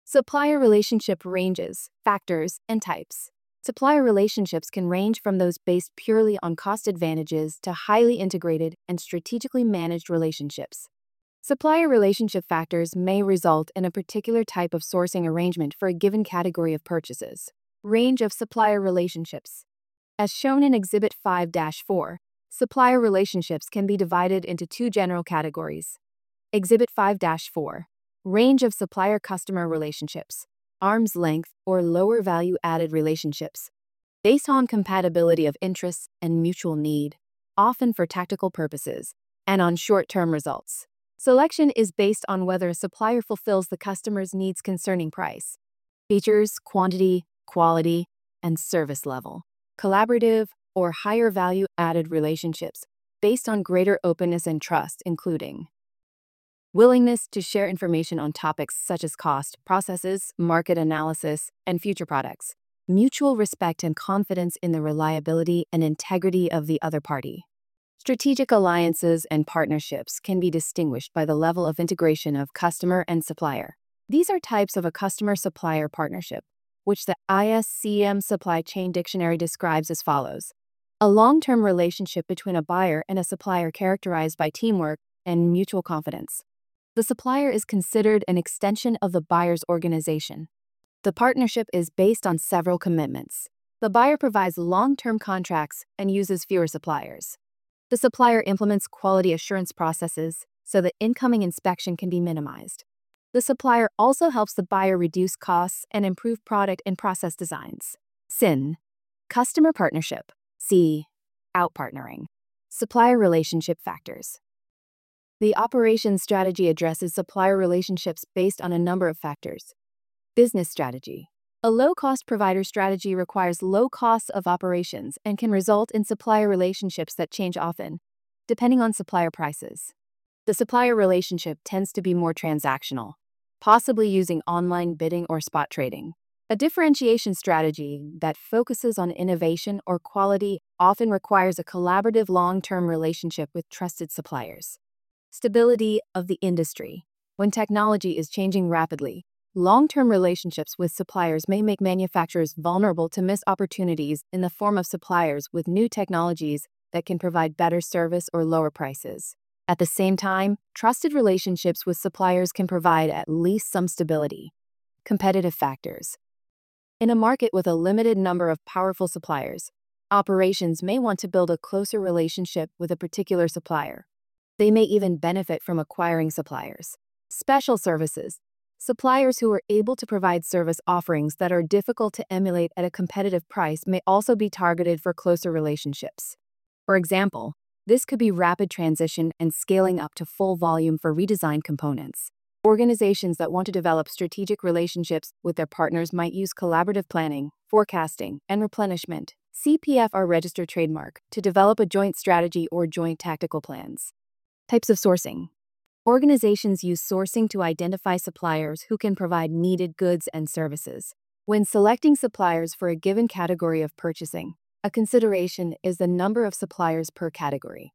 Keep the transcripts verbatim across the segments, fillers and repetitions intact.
Supplier relationship ranges, factors, and types. Supplier relationships can range from those based purely on cost advantages to highly integrated and strategically managed relationships. Supplier relationship factors may result in a particular type of sourcing arrangement for a given category of purchases. Range of supplier relationships. As shown in Exhibit five dash four, supplier relationships can be divided into two general categories. Exhibit five dash four. Range of supplier-customer relationships, arm's length or lower value-added relationships, based on compatibility of interests and mutual need, often for tactical purposes, and on short-term results. Selection is based on whether a supplier fulfills the customer's needs concerning price, features, quantity, quality, and service level. Collaborative or higher value-added relationships, based on greater openness and trust, including willingness to share information on topics such as cost, processes, market analysis, and future products. Mutual respect and confidence in the reliability and integrity of the other party. Strategic alliances and partnerships can be distinguished by the level of integration of customer and supplier. These are types of a customer-supplier partnership, which the I S C M Supply Chain Dictionary describes as follows: a long-term relationship between a buyer and a supplier characterized by teamwork and mutual confidence. The supplier is considered an extension of the buyer's organization. The partnership is based on several commitments. The buyer provides long-term contracts and uses fewer suppliers. The supplier implements quality assurance processes so that incoming inspection can be minimized. The supplier also helps the buyer reduce costs and improve product and process designs. S I N. Customer partnership. C. Out-partnering. Supplier relationship factors. The operations strategy addresses supplier relationships based on a number of factors. Business strategy. A low-cost provider strategy requires low costs of operations and can result in supplier relationships that change often, depending on supplier prices. The supplier relationship tends to be more transactional, possibly using online bidding or spot trading. A differentiation strategy that focuses on innovation or quality often requires a collaborative long-term relationship with trusted suppliers. Stability of the industry. When technology is changing rapidly, long-term relationships with suppliers may make manufacturers vulnerable to missed opportunities in the form of suppliers with new technologies that can provide better service or lower prices. At the same time, trusted relationships with suppliers can provide at least some stability. Competitive factors. In a market with a limited number of powerful suppliers, operations may want to build a closer relationship with a particular supplier. They may even benefit from acquiring suppliers. Special services. Suppliers who are able to provide service offerings that are difficult to emulate at a competitive price may also be targeted for closer relationships. For example, this could be rapid transition and scaling up to full volume for redesigned components. Organizations that want to develop strategic relationships with their partners might use collaborative planning, forecasting, and replenishment, C P F or registered trademark, to develop a joint strategy or joint tactical plans. Types of sourcing. Organizations use sourcing to identify suppliers who can provide needed goods and services. When selecting suppliers for a given category of purchasing, a consideration is the number of suppliers per category.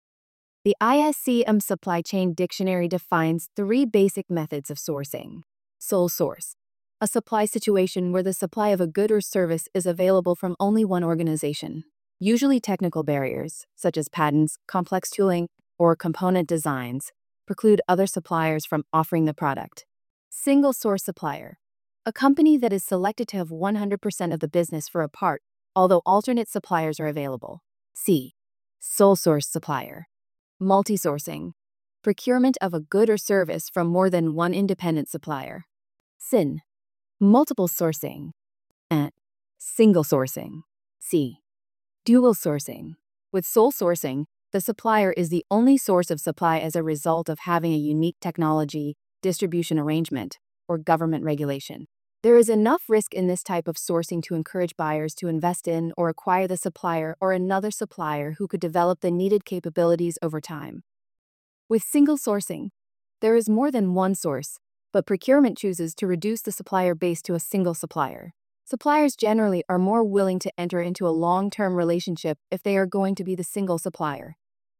The I S C M Supply Chain Dictionary defines three basic methods of sourcing. Sole source. A supply situation where the supply of a good or service is available from only one organization. Usually technical barriers, such as patents, complex tooling, or component designs, preclude other suppliers from offering the product. Single source supplier. A company that is selected to have one hundred percent of the business for a part, although alternate suppliers are available. C. Sole source supplier. Multi-sourcing. Procurement of a good or service from more than one independent supplier. S I N. Multiple sourcing. And single sourcing. C. Dual sourcing. With sole sourcing, the supplier is the only source of supply as a result of having a unique technology, distribution arrangement, or government regulation. There is enough risk in this type of sourcing to encourage buyers to invest in or acquire the supplier or another supplier who could develop the needed capabilities over time. With single sourcing, there is more than one source, but procurement chooses to reduce the supplier base to a single supplier. Suppliers generally are more willing to enter into a long-term relationship if they are going to be the single supplier,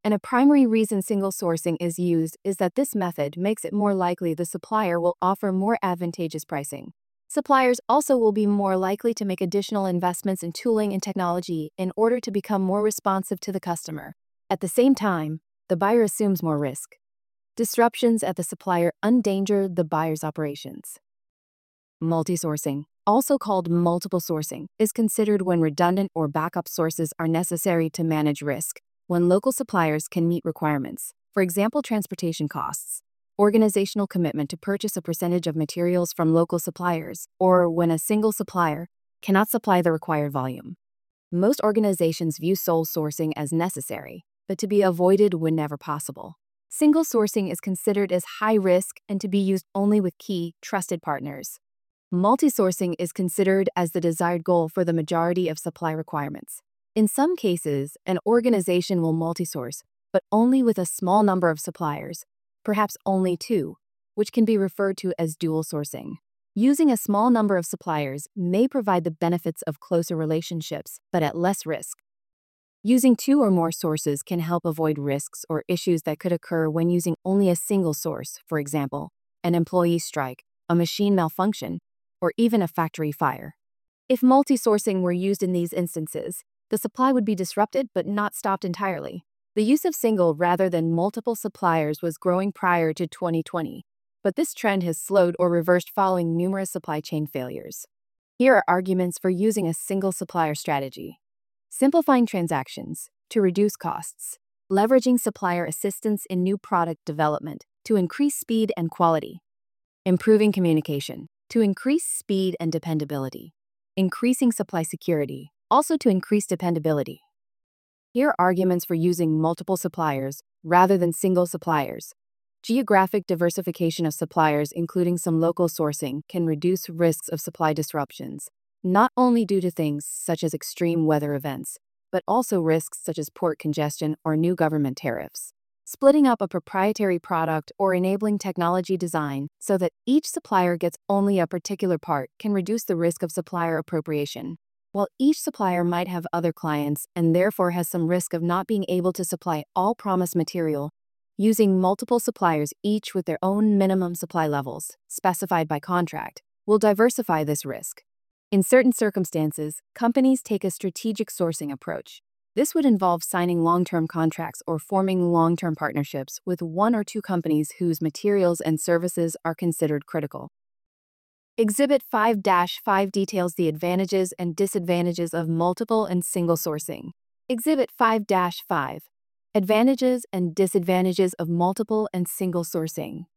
And a primary reason single sourcing is used is that this method makes it more likely the supplier will offer more advantageous pricing. Suppliers also will be more likely to make additional investments in tooling and technology in order to become more responsive to the customer. At the same time, the buyer assumes more risk. Disruptions at the supplier endanger the buyer's operations. Multi-sourcing, also called multiple sourcing, is considered when redundant or backup sources are necessary to manage risk, when local suppliers can meet requirements, for example, transportation costs, organizational commitment to purchase a percentage of materials from local suppliers, or when a single supplier cannot supply the required volume. Most organizations view sole sourcing as necessary, but to be avoided whenever possible. Single sourcing is considered as high risk and to be used only with key, trusted partners. Multi-sourcing is considered as the desired goal for the majority of supply requirements. In some cases, an organization will multi-source, but only with a small number of suppliers, perhaps only two, which can be referred to as dual sourcing. Using a small number of suppliers may provide the benefits of closer relationships, but at less risk. Using two or more sources can help avoid risks or issues that could occur when using only a single source, for example, an employee strike, a machine malfunction, or even a factory fire. If multi-sourcing were used in these instances, the supply would be disrupted but not stopped entirely. The use of single rather than multiple suppliers was growing prior to twenty twenty, but this trend has slowed or reversed following numerous supply chain failures. Here are arguments for using a single supplier strategy. Simplifying transactions to reduce costs, leveraging supplier assistance in new product development to increase speed and quality, improving communication to increase speed and dependability, increasing supply security, also to increase dependability. Here are arguments for using multiple suppliers rather than single suppliers. Geographic diversification of suppliers, including some local sourcing, can reduce risks of supply disruptions, not only due to things such as extreme weather events, but also risks such as port congestion or new government tariffs. Splitting up a proprietary product or enabling technology design so that each supplier gets only a particular part can reduce the risk of supplier appropriation. While each supplier might have other clients and therefore has some risk of not being able to supply all promised material, using multiple suppliers, each with their own minimum supply levels, specified by contract, will diversify this risk. In certain circumstances, companies take a strategic sourcing approach. This would involve signing long-term contracts or forming long-term partnerships with one or two companies whose materials and services are considered critical. Exhibit five dash five details the advantages and disadvantages of multiple and single sourcing. Exhibit five dash five. Advantages and disadvantages of multiple and single sourcing.